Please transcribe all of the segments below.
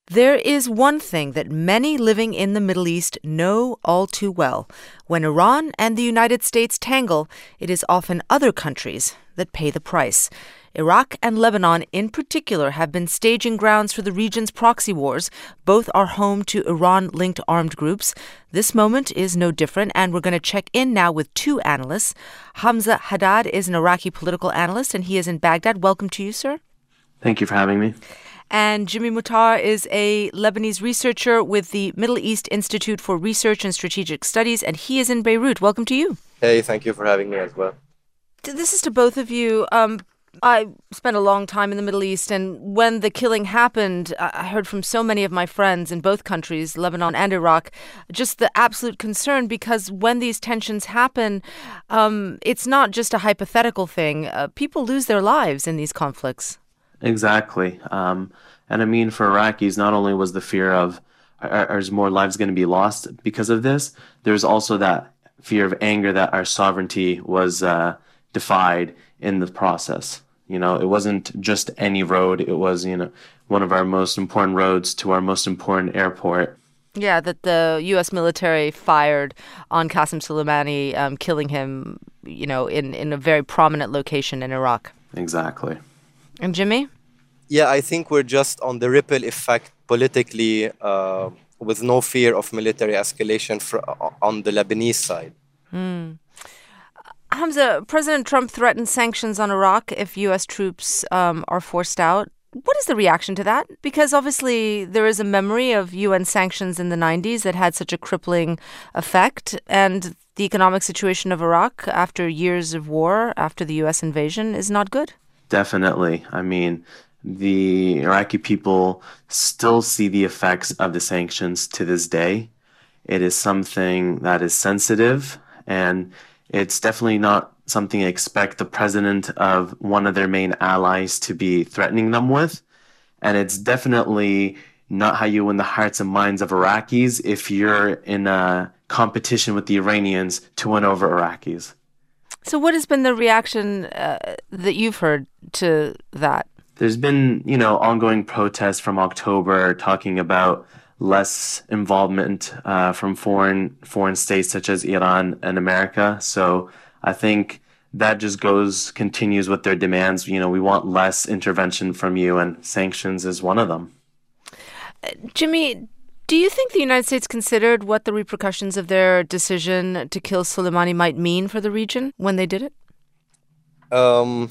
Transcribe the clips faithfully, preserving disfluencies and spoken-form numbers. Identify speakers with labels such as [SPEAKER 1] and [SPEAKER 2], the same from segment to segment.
[SPEAKER 1] There is one thing that many living in the Middle East know all too well. When Iran and the United States tangle, it is often other countries that pay the price. Iraq and Lebanon in particular have been staging grounds for the region's proxy wars. Both are home to Iran-linked armed groups. This moment is no different, and we're going to check in now with two analysts. Hamza Haddad is an Iraqi political analyst, and he is in Baghdad. Welcome to you, sir.
[SPEAKER 2] Thank you for having me.
[SPEAKER 1] And Jimmy Muhtar is a Lebanese researcher with the Middle East Institute for Research and Strategic Studies, and he is in Beirut. Welcome to you.
[SPEAKER 3] Hey, thank you for having me as well.
[SPEAKER 1] This is to both of you. Um, I spent a long time in the Middle East, and when the killing happened, I heard from so many of my friends in both countries, Lebanon and Iraq, just the absolute concern, because when these tensions happen, um, it's not just a hypothetical thing. Uh, people lose their lives in these conflicts.
[SPEAKER 2] Exactly. Um, and I mean, for Iraqis, not only was the fear of are, are more lives going to be lost because of this, there's also that fear of anger that our sovereignty was uh, defied in the process. You know, it wasn't just any road. It was, you know, one of our most important roads to our most important airport.
[SPEAKER 1] Yeah, that the U S military fired on Qasem Soleimani, um, killing him, you know, in, in a very prominent location in Iraq.
[SPEAKER 2] Exactly.
[SPEAKER 1] And Jimmy?
[SPEAKER 3] Yeah, I think we're just on the ripple effect politically uh, with no fear of military escalation for, on the Lebanese side.
[SPEAKER 1] Mm. Hamza, President Trump threatened sanctions on Iraq if U S troops um, are forced out. What is the reaction to that? Because obviously there is a memory of U N sanctions in the nineties that had such a crippling effect, and the economic situation of Iraq after years of war, after the U S invasion, is not good.
[SPEAKER 2] Definitely. I mean, the Iraqi people still see the effects of the sanctions to this day. It is something that is sensitive, and it's definitely not something I expect the president of one of their main allies to be threatening them with. And it's definitely not how you win the hearts and minds of Iraqis if you're in a competition with the Iranians to win over Iraqis.
[SPEAKER 1] So what has been the reaction uh, that you've heard to that?
[SPEAKER 2] There's been, you know, ongoing protests from October talking about less involvement uh, from foreign foreign states such as Iran and America. So I think that just goes, continues with their demands. You know, we want less intervention from you, and sanctions is one of them.
[SPEAKER 1] Uh, Jimmy, do you think the United States considered what the repercussions of their decision to kill Soleimani might mean for the region when they did it?
[SPEAKER 3] Um,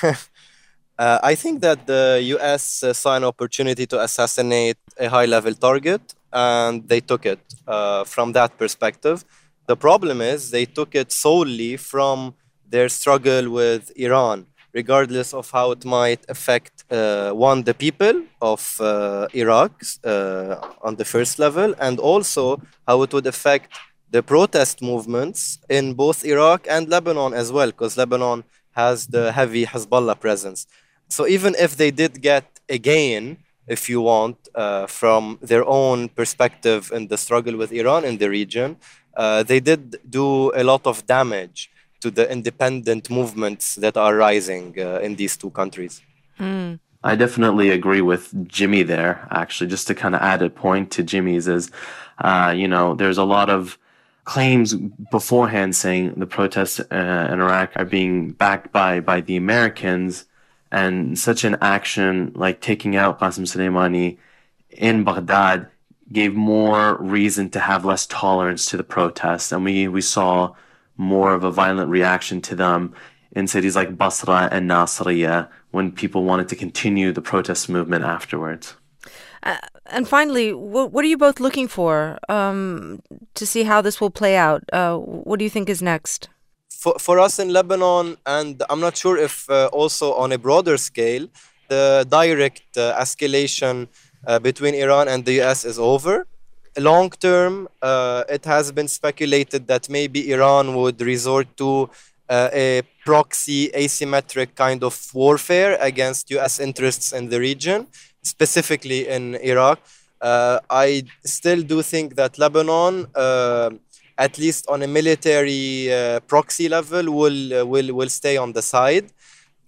[SPEAKER 3] uh, I think that the U S uh, saw an opportunity to assassinate a high-level target, and they took it uh, from that perspective. The problem is they took it solely from their struggle with Iran, regardless of how it might affect, uh, one, the people of uh, Iraq uh, on the first level, and also how it would affect the protest movements in both Iraq and Lebanon as well, because Lebanon has the heavy Hezbollah presence. So even if they did get a gain, if you want, uh, from their own perspective in the struggle with Iran in the region, uh, they did do a lot of damage to the independent movements that are rising uh, in these two countries.
[SPEAKER 1] Mm.
[SPEAKER 2] I definitely agree with Jimmy there, actually. Just to kind of add a point to Jimmy's is, uh, you know, there's a lot of claims beforehand saying the protests uh, in Iraq are being backed by, by the Americans, and such an action like taking out Qasem Soleimani in Baghdad gave more reason to have less tolerance to the protests. And we, we saw more of a violent reaction to them in cities like Basra and Nasiriyah when people wanted to continue the protest movement afterwards.
[SPEAKER 1] Uh, and finally, what, what are you both looking for um, to see how this will play out? Uh, what do you think is next?
[SPEAKER 3] For, for us in Lebanon, and I'm not sure if uh, also on a broader scale, the direct uh, escalation uh, between Iran and the U S is over. Long term, uh, it has been speculated that maybe Iran would resort to uh, a proxy asymmetric kind of warfare against U S interests in the region, specifically in Iraq. Uh, I still do think that Lebanon, uh, at least on a military uh, proxy level, will, uh, will, will stay on the side.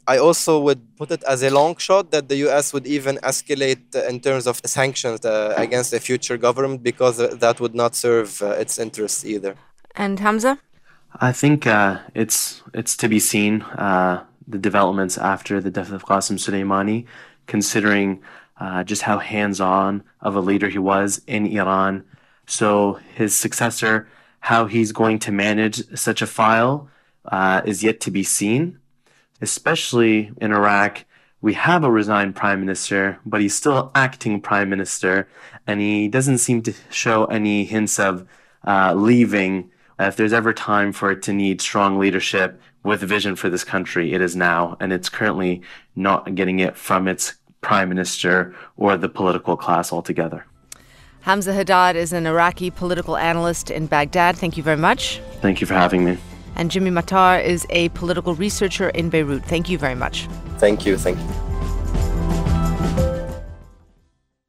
[SPEAKER 3] I also would put it as a long shot that the U S would even escalate uh, in terms of sanctions uh, against a future government, because uh, that would not serve uh, its interests either.
[SPEAKER 1] And Hamza?
[SPEAKER 2] I think uh, it's it's to be seen, uh, the developments after the death of Qasem Soleimani, considering uh, just how hands-on of a leader he was in Iran. So his successor, how he's going to manage such a file, uh, is yet to be seen. Especially in Iraq, we have a resigned prime minister, but he's still acting prime minister, and he doesn't seem to show any hints of uh, leaving. If there's ever time for it to need strong leadership with vision for this country, it is now, and it's currently not getting it from its prime minister or the political class altogether.
[SPEAKER 1] Hamza Haddad is an Iraqi political analyst in Baghdad. Thank you very much.
[SPEAKER 2] Thank you for having me.
[SPEAKER 1] And Jimmy Matar is a political researcher in Beirut. Thank you very much.
[SPEAKER 3] Thank you. Thank you.